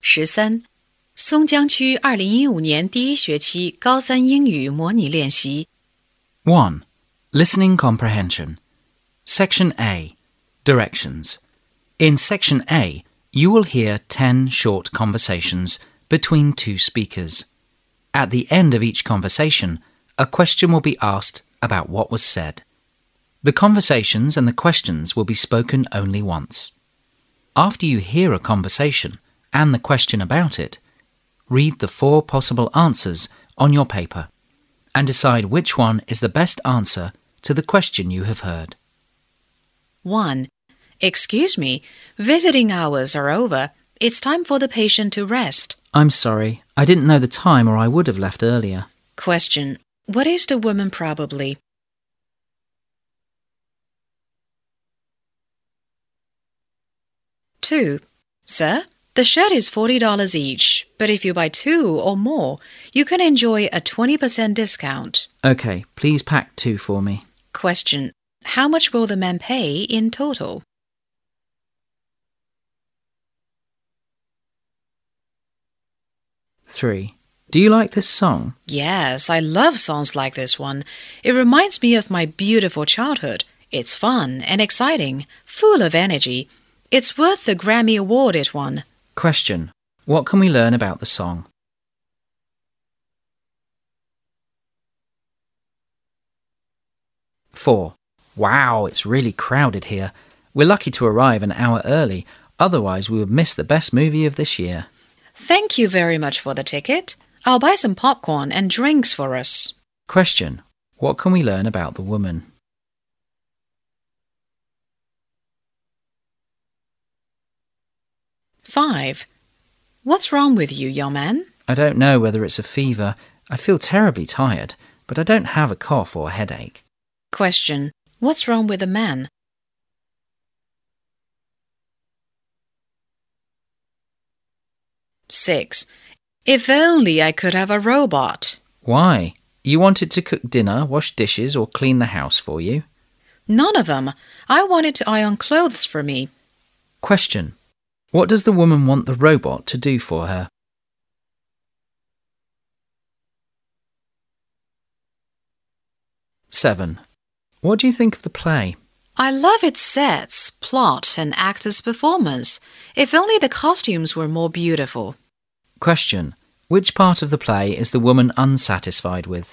13松江区2015年第一学期高三英语模拟练习。 1. Listening Comprehension. Section A. Directions. In Section A, you will hear 10 short conversations between two speakers. At the end of each conversation, a question will be asked about what was said. The conversations and the questions will be spoken only once. After you hear a conversation and the question about it, read the 4 possible answers on your paper and decide which one is the best answer to the question you have heard. 1. Excuse me, visiting hours are over. It's time for the patient to rest. I'm sorry, I didn't know the time or I would have left earlier. Question. What is the woman probably? Two. Sir, the shirt is $40 each, but if you buy 2 or more, you can enjoy a 20% discount. Okay, please pack 2 for me. Question. How much will the man pay in total? Three. Do you like this song? Yes, I love songs like this one. It reminds me of my beautiful childhood. It's fun and exciting, full of energy. It's worth the Grammy Award it won. Question. What can we learn about the song? 4. Wow, it's really crowded here. We're lucky to arrive an hour early, otherwise we would miss the best movie of this year. Thank you very much for the ticket. I'll buy some popcorn and drinks for us. Question. What can we learn about the woman? 5. What's wrong with you, young man? I don't know whether it's a fever. I feel terribly tired, but I don't have a cough or a headache. Question. What's wrong with the man? 6. If only I could have a robot. Why? You wanted to cook dinner, wash dishes, or clean the house for you? None of them. I wanted to iron clothes for me. Question. What does the woman want the robot to do for her? 7. What do you think of the play? I love its sets, plot, and actors' performance. If only the costumes were more beautiful. Question. Which part of the play is the woman unsatisfied with?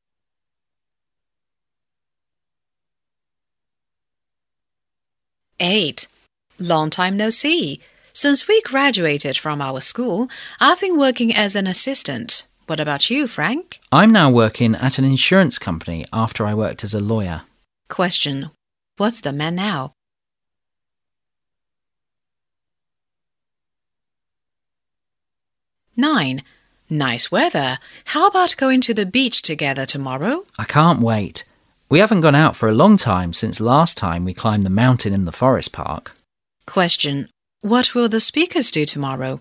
8. Long time no see. Since we graduated from our school, I've been working as an assistant. What about you, Frank? I'm now working at an insurance company after I worked as a lawyer. Question. What's the man now? 9. Nice weather. How about going to the beach together tomorrow? I can't wait. We haven't gone out for a long time since last time we climbed the mountain in the forest park. Question. What will the speakers do tomorrow?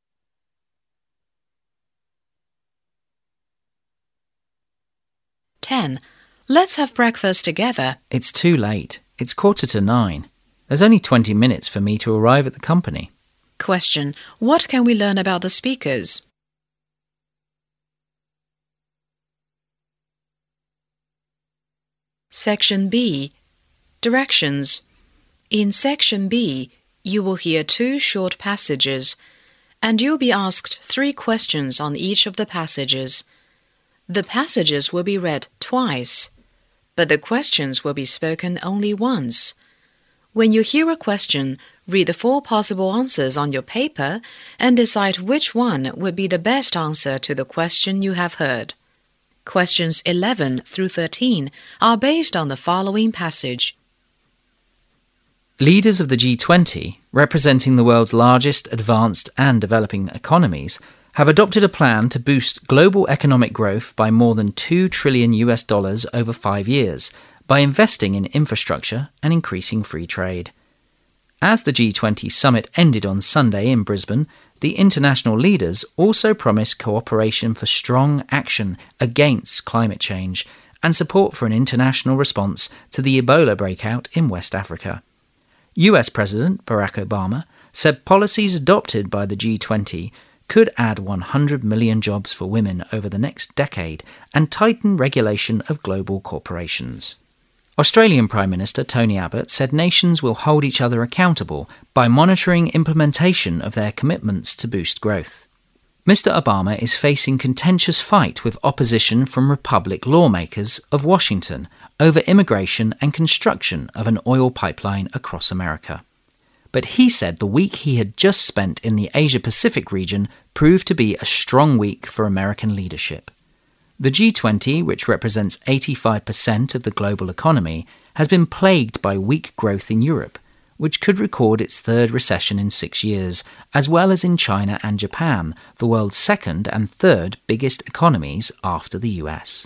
10. Let's have breakfast together. It's too late. It's 9:15. There's only 20 minutes for me to arrive at the company. Question. What can we learn about the speakers? Section B. Directions. In Section B, you will hear 2 short passages, and you'll be asked 3 questions on each of the passages. The passages will be read twice, but the questions will be spoken only once. When you hear a question, read the 4 possible answers on your paper and decide which one would be the best answer to the question you have heard. Questions 11 through 13 are based on the following passage. Leaders of the G20, representing the world's largest advanced and developing economies, have adopted a plan to boost global economic growth by more than $2 trillion over 5 years by investing in infrastructure and increasing free trade. As the G20 summit ended on Sunday in Brisbane, the international leaders also promised cooperation for strong action against climate change and support for an international response to the Ebola breakout in West Africa. US President Barack Obama said policies adopted by the G20 could add 100 million jobs for women over the next decade and tighten regulation of global corporations. Australian Prime Minister Tony Abbott said nations will hold each other accountable by monitoring implementation of their commitments to boost growth. Mr. Obama is facing contentious fight with opposition from Republican lawmakers of Washington over immigration and construction of an oil pipeline across America. But he said the week he had just spent in the Asia-Pacific region proved to be a strong week for American leadership. The G20, which represents 85% of the global economy, has been plagued by weak growth in Europe, which could record its third recession in 6 years, as well as in China and Japan, the world's second and third biggest economies after the US.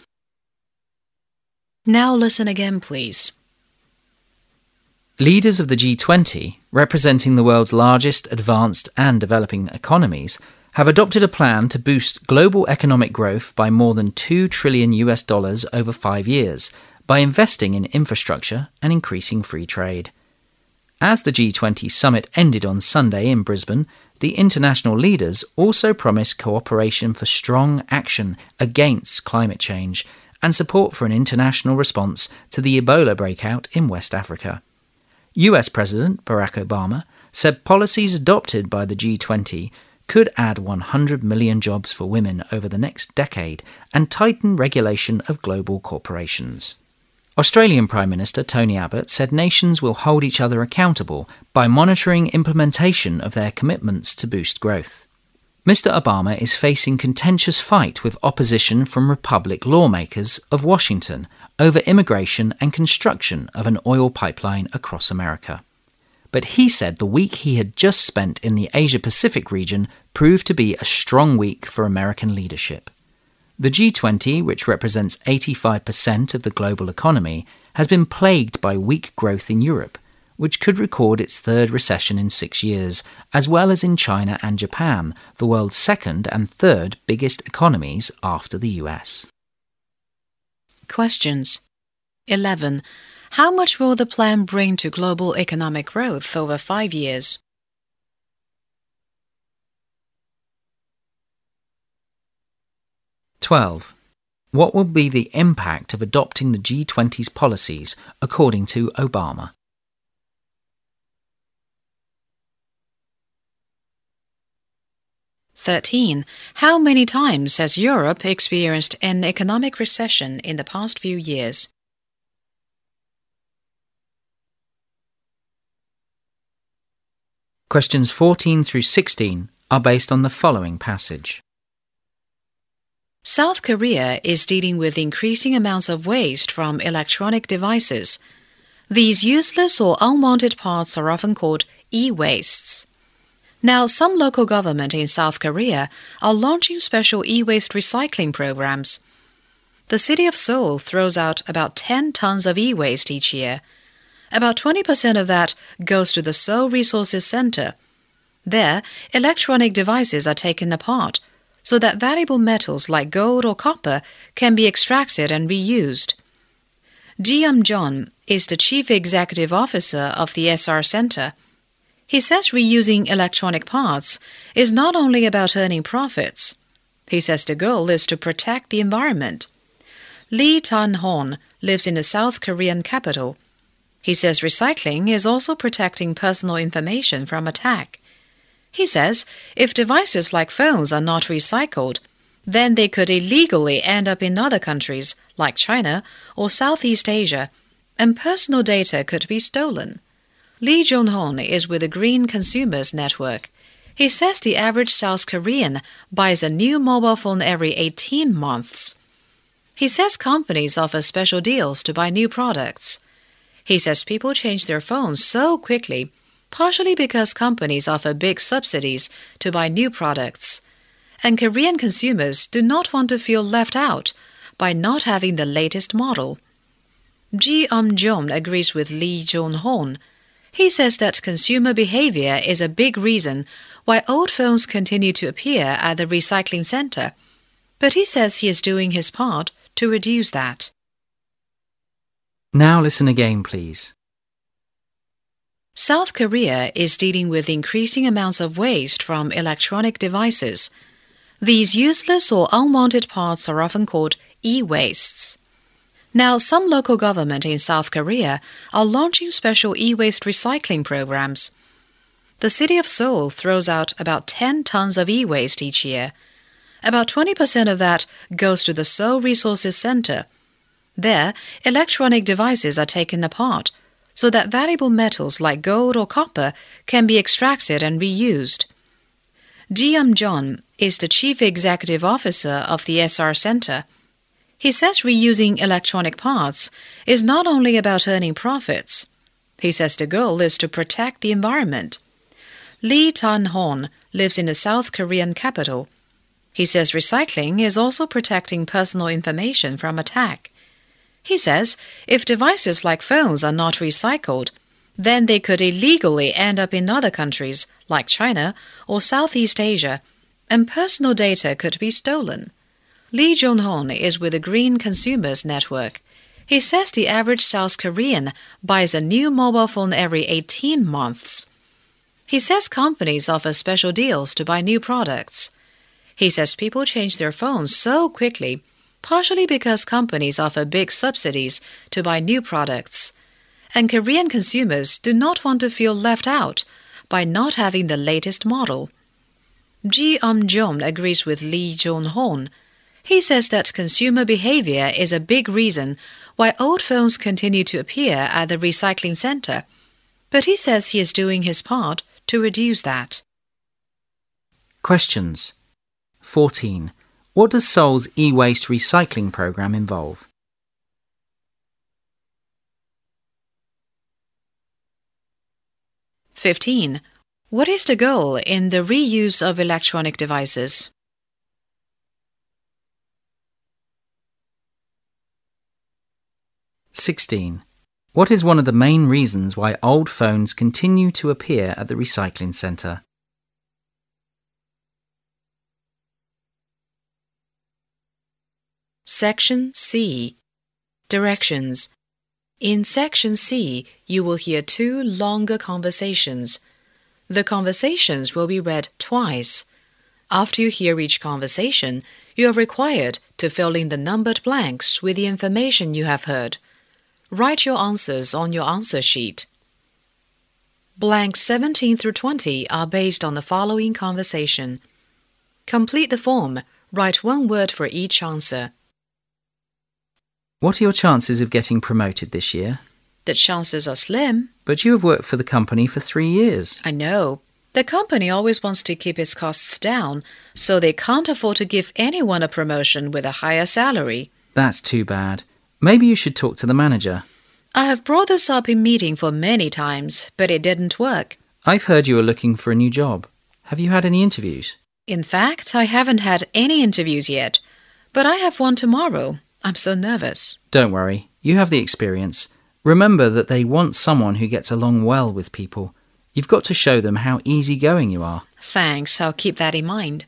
Now listen again, please. Leaders of the G20, representing the world's largest advanced and developing economies, have adopted a plan to boost global economic growth by more than $2 trillion over 5 years by investing in infrastructure and increasing free trade. As the G20 summit ended on Sunday in Brisbane, the international leaders also promised cooperation for strong action against climate change and support for an international response to the Ebola breakout in West Africa. US President Barack Obama said policies adopted by the G20 could add 100 million jobs for women over the next decade and tighten regulation of global corporations. Australian Prime Minister Tony Abbott said nations will hold each other accountable by monitoring implementation of their commitments to boost growth. Mr. Obama is facing contentious fight with opposition from Republican lawmakers of Washington over immigration and construction of an oil pipeline across America. But he said the week he had just spent in the Asia-Pacific region proved to be a strong week for American leadership. The G20, which represents 85% of the global economy, has been plagued by weak growth in Europe, which could record its third recession in 6 years, as well as in China and Japan, the world's second and third biggest economies after the US. Questions. 11. How much will the plan bring to global economic growth over 5 years? 12. What will be the impact of adopting the G20's policies according to Obama? 13. How many times has Europe experienced an economic recession in the past few years? Questions 14 through 16 are based on the following passage. South Korea is dealing with increasing amounts of waste from electronic devices. These useless or unwanted parts are often called e-wastes. Now, some local government in South Korea are launching special e-waste recycling programs. The city of Seoul throws out about 10 tons of e-waste each year. About 20% of that goes to the Seoul Resources Center. There, electronic devices are taken apart so that valuable metals like gold or copper can be extracted and reused. Ji Am-jeon is the chief executive officer of the SR Center. He says reusing electronic parts is not only about earning profits. He says the goal is to protect the environment. Lee Tan-hon lives in the South Korean capital. He says recycling is also protecting personal information from attack. He says if devices like phones are not recycled, then they could illegally end up in other countries like China or Southeast Asia, and personal data could be stolen. Lee Jong-hon is with the Green Consumers Network. He says the average South Korean buys a new mobile phone every 18 months. He says companies offer special deals to buy new products. He says people change their phones so quickly, partially because companies offer big subsidies to buy new products. And Korean consumers do not want to feel left out by not having the latest model. Ji Am-jeon agrees with Lee Jong-hon. He says that consumer behavior is a big reason why old phones continue to appear at the recycling center, but he says he is doing his part to reduce that. Now listen again, please. South Korea is dealing with increasing amounts of waste from electronic devices. These useless or unwanted parts are often called e-wastes. Now, some local government in South Korea are launching special e-waste recycling programs. The city of Seoul throws out about 10 tons of e-waste each year. About 20% of that goes to the Seoul Resources Center. There, electronic devices are taken apart so that valuable metals like gold or copper can be extracted and reused. Ji Am-jeon is the chief executive officer of the SR Center. He says reusing electronic parts is not only about earning profits. He says the goal is to protect the environment. Lee Tan-hon lives in the South Korean capital. He says recycling is also protecting personal information from attack. He says if devices like phones are not recycled, then they could illegally end up in other countries like China or Southeast Asia, and personal data could be stolen. Lee Jong-hon is with the Green Consumers Network. He says the average South Korean buys a new mobile phone every 18 months. He says companies offer special deals to buy new products. He says people change their phones so quickly, partially because companies offer big subsidies to buy new products. And Korean consumers do not want to feel left out by not having the latest model. Ji Am-jeon agrees with Lee Jong-hon. He says that consumer behavior is a big reason why old phones continue to appear at the recycling center, but he says he is doing his part to reduce that. Questions. 14. What does Seoul's e-waste recycling program involve? (15) What is the goal in the reuse of electronic devices? (16) What is one of the main reasons why old phones continue to appear at the recycling centre? Section C. Directions. In Section C, you will hear 2 longer conversations. The conversations will be read twice. After you hear each conversation, you are required to fill in the numbered blanks with the information you have heard. Write your answers on your answer sheet. Blanks 17 through 20 are based on the following conversation. Complete the form. Write 1 word for each answer. What are your chances of getting promoted this year? The chances are slim. But you have worked for the company for 3 years. I know. The company always wants to keep its costs down, so they can't afford to give anyone a promotion with a higher salary. That's too bad. Maybe you should talk to the manager. I have brought this up in meeting for many times, but it didn't work. I've heard you are looking for a new job. Have you had any interviews? In fact, I haven't had any interviews yet, but I have one tomorrow. I'm so nervous. Don't worry, you have the experience. Remember that they want someone who gets along well with people. You've got to show them how easygoing you are. Thanks, I'll keep that in mind.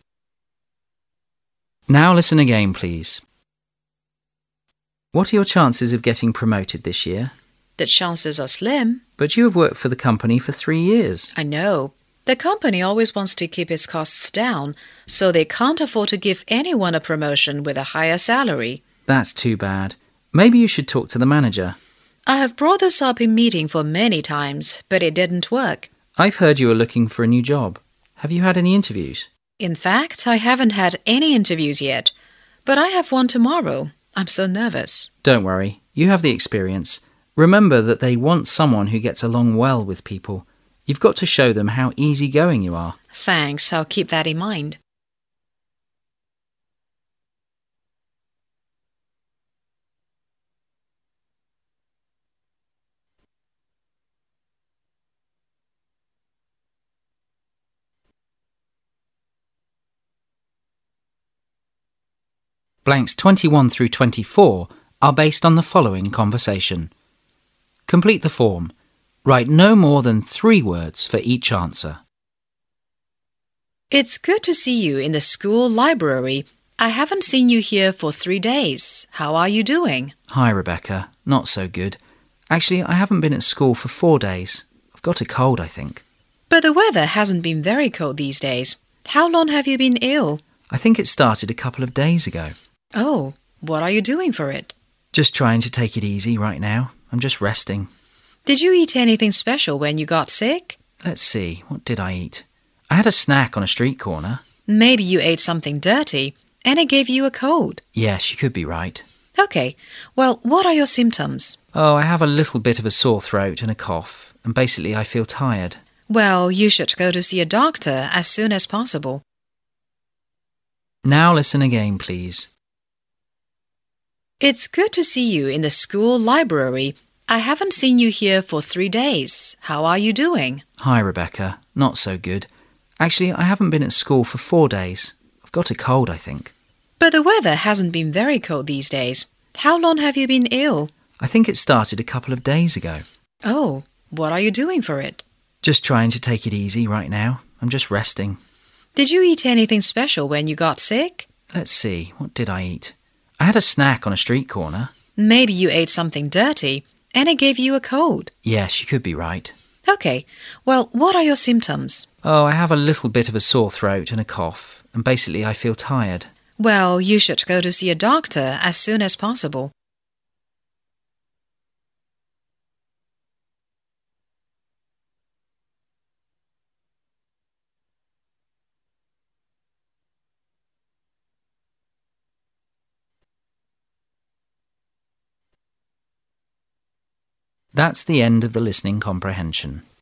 Now listen again, please. What are your chances of getting promoted this year? The chances are slim. But you have worked for the company for 3 years. I know. The company always wants to keep its costs down, so they can't afford to give anyone a promotion with a higher salary. That's too bad. Maybe you should talk to the manager. I have brought this up in meeting for many times, but it didn't work. I've heard you are looking for a new job. Have you had any interviews? In fact, I haven't had any interviews yet, but I have one tomorrow. I'm so nervous. Don't worry, you have the experience. Remember that they want someone who gets along well with people. You've got to show them how easygoing you are. Thanks, I'll keep that in mind. Blanks 21 through 24 are based on the following conversation. Complete the form. Write no more than 3 words for each answer. It's good to see you in the school library. I haven't seen you here for 3 days. How are you doing? Hi, Rebecca. Not so good. Actually, I haven't been at school for 4 days. I've got a cold, I think. But the weather hasn't been very cold these days. How long have you been ill? I think it started a couple of days ago. Oh, what are you doing for it? Just trying to take it easy right now. I'm just resting. Did you eat anything special when you got sick? Let's see, what did I eat? I had a snack on a street corner. Maybe you ate something dirty and it gave you a cold. Yes, you could be right. Okay, well, what are your symptoms? Oh, I have a little bit of a sore throat and a cough, and basically I feel tired. Well, you should go to see a doctor as soon as possible. Now listen again, please. It's good to see you in the school library. I haven't seen you here for 3 days. How are you doing? Hi, Rebecca. Not so good. Actually, I haven't been at school for 4 days. I've got a cold, I think. But the weather hasn't been very cold these days. How long have you been ill? I think it started a couple of days ago. Oh, what are you doing for it? Just trying to take it easy right now. I'm just resting. Did you eat anything special when you got sick? Let's see, what did I eat? I had a snack on a street corner. Maybe you ate something dirty and it gave you a cold. Yes, you could be right. Okay, well, what are your symptoms? Oh, I have a little bit of a sore throat and a cough, and basically I feel tired. Well, you should go to see a doctor as soon as possible. That's the end of the listening comprehension.